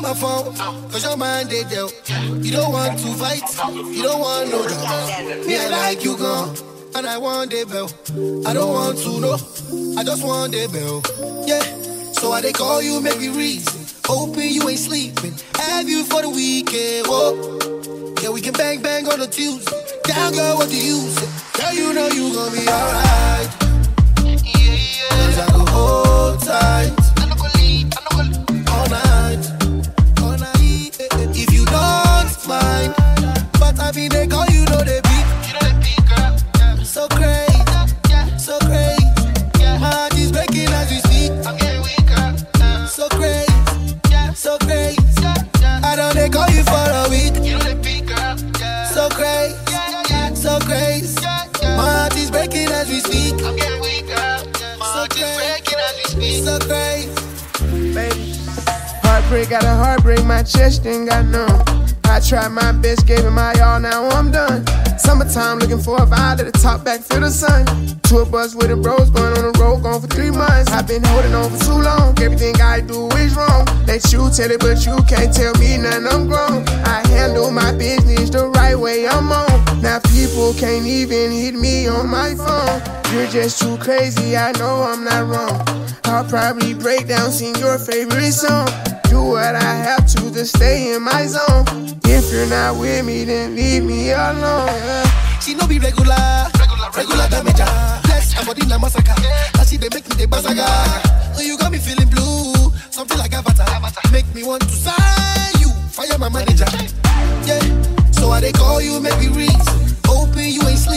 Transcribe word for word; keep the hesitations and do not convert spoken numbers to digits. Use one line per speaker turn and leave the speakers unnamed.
my phone, cause your mind they dealt. You don't want to fight, you don't want no drama. Me, I like you gone, and I want the bell. I don't want to know, I just want the bell. Yeah, so I they call you, make me reason. Hoping you ain't sleeping, have you for the weekend. Whoa, yeah, we can bang bang on the Tuesday. Down girl, what do you say? Girl, you know you gon' be alright. Yeah, yeah. Cause I go hold tight. I'm not gonna leave, I'm not gonna leave. All night, all night. If you don't mind, but I mean they call you know they beat. You know they beat, girl. Yeah. So crazy, yeah. So crazy. Yeah. My heart is breaking as we speak. I'm getting weaker. Yeah. So crazy, yeah. So crazy. Yeah. Yeah. I don't they call you for a week. You know they beat, girl. Yeah. So crazy. So crazy, my heart is breaking as we speak. I'm getting weaker, my heart is breaking as we speak. So crazy,
baby. Heartbreak got a heartbreak, my chest ain't got none. I tried my best, gave it my all, now I'm done. Summertime looking for a vibe, at the top back, feel the sun. Tour bus with the bros, going on the road, gone for three months. I've been holding on for too long, everything I do is wrong. Let you tell it, but you can't tell me nothing, I'm grown. I handle my business the right way, I'm on. Now people can't even hit me on my phone. You're just too crazy, I know I'm not wrong. I'll probably break down, sing your favorite song. Do what I have to to stay in my zone. If you're not with me, then leave me alone.
She no be regular, regular, regular damage. Bless her body na massacre. Now she they make me the bazaga. Oh, you got me feeling blue, something like Avatar. Make me want to sign you, fire my manager. Yeah, so I they call you, make me reason. Hoping you ain't sleep.